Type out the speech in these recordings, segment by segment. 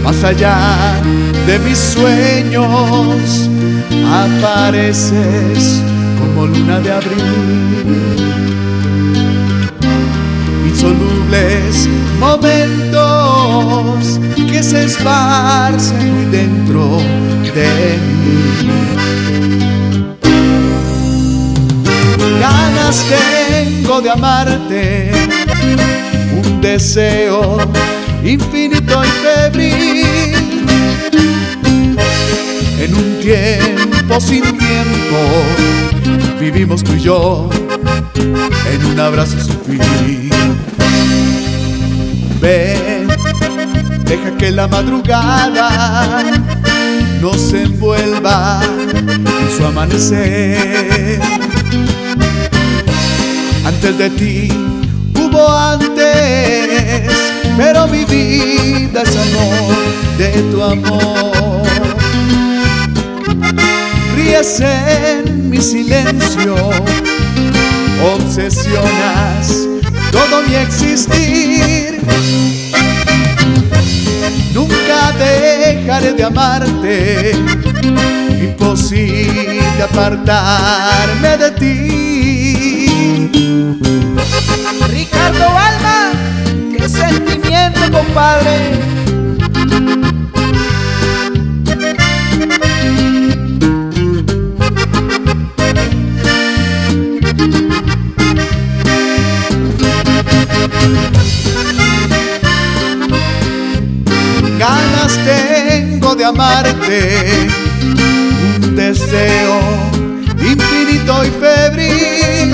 Más allá de mis sueños apareces como luna de abril. Insolubles momentos que se esparcen muy dentro de mí. Ganas tengo de amarte, un deseo infinito y febril. En un tiempo sin tiempo vivimos tú y yo en un abrazo sin fin. Ven, deja que la madrugada nos envuelva en su amanecer. Antes de ti hubo antes, pero mi vida es amor de tu amor. Ríes en mi silencio, obsesionas todo mi existir. Nunca dejaré de amarte, imposible apartarme de ti. Ricardo Alma, qué sentimiento, compadre. Ganas tengo de amarte, un deseo infinito y febril.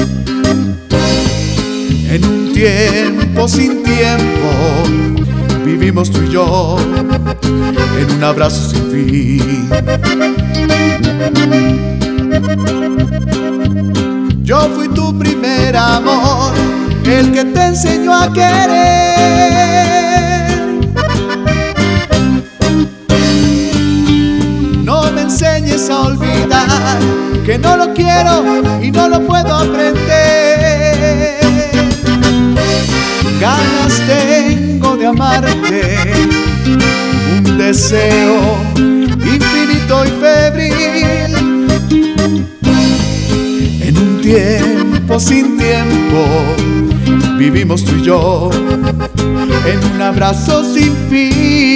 En un tiempo sin tiempo vivimos tú y yo en un abrazo sin fin. Yo fui tu primer amor, el que te enseñó a querer. No me enseñes a olvidar, que no lo quiero y no lo puedo aprender. Ganas tengo de amarte, un deseo infinito y febril. En un tiempo sin tiempo vivimos tú y yo en un abrazo sin fin.